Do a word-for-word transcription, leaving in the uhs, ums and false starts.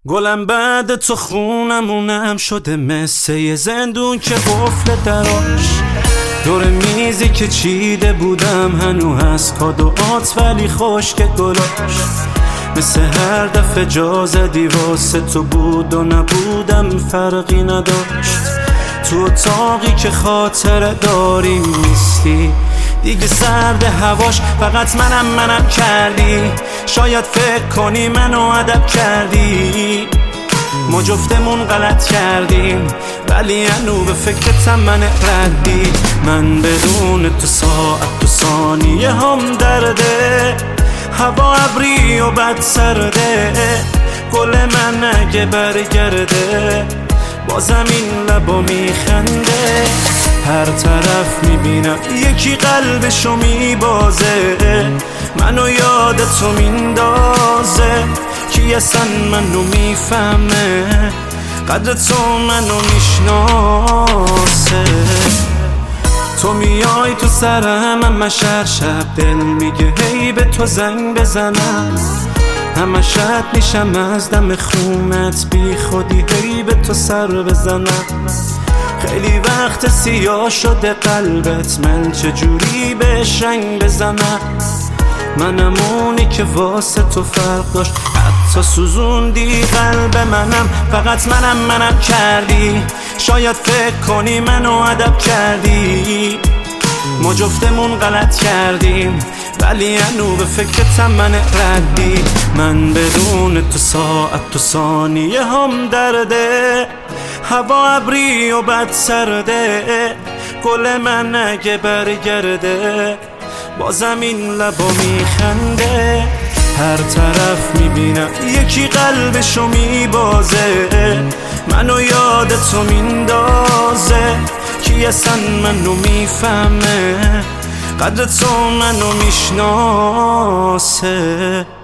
گلم بعد تو خونمونم شده مثل یه زندون که قفل دراش دور میزی که چیده بودم هنو هست کادوات ولی خشک گلاش مثل هر دفعه جا زدی واسه تو بود و نبودم فرقی نداشت تو اتاقی که خاطره داریم نیستی دیگه سرد هواش فقط منم منم کردی شاید فکر کنی منو ادب کردی ما جفتمون غلط کردیم ولی انو به فکرتم من ردی من بدون تو ساعت و ثانیه هم درده هوا ابری و بد سرده گل من اگه برگرده بازم این لبا میخنده هر طرف میبینم یکی قلبشو میبازه منو یاد تو میندازه کی اصلا منو میفهمه قدر تو منو میشناسه تو میای تو سرم همش هر شب دل میگه هی به تو زنگ بزنم همش رد میشم از دم خونت بی خودی هی به تو سر بزنم خیلی وقت سیاه شده قلبت من چجوری بهش رنگ بزنم منم اونی که واسه تو فرق داشت حتی سوزوندی قلب منم فقط منم منم کردی شاید فکر کنی منو ادب کردی ما جفتمون غلط کردیم ولی انو به فکرتم من ردی من بدون تو ساعت و ثانیه هم درده هوا ابری و بد سرده گل من اگه برگرده بازم این لبا میخنده هر طرف میبینم یکی قلبشو میبازه منو یاد تو میندازه کی اصلا منو میفهمه قدر تو منو میشناسه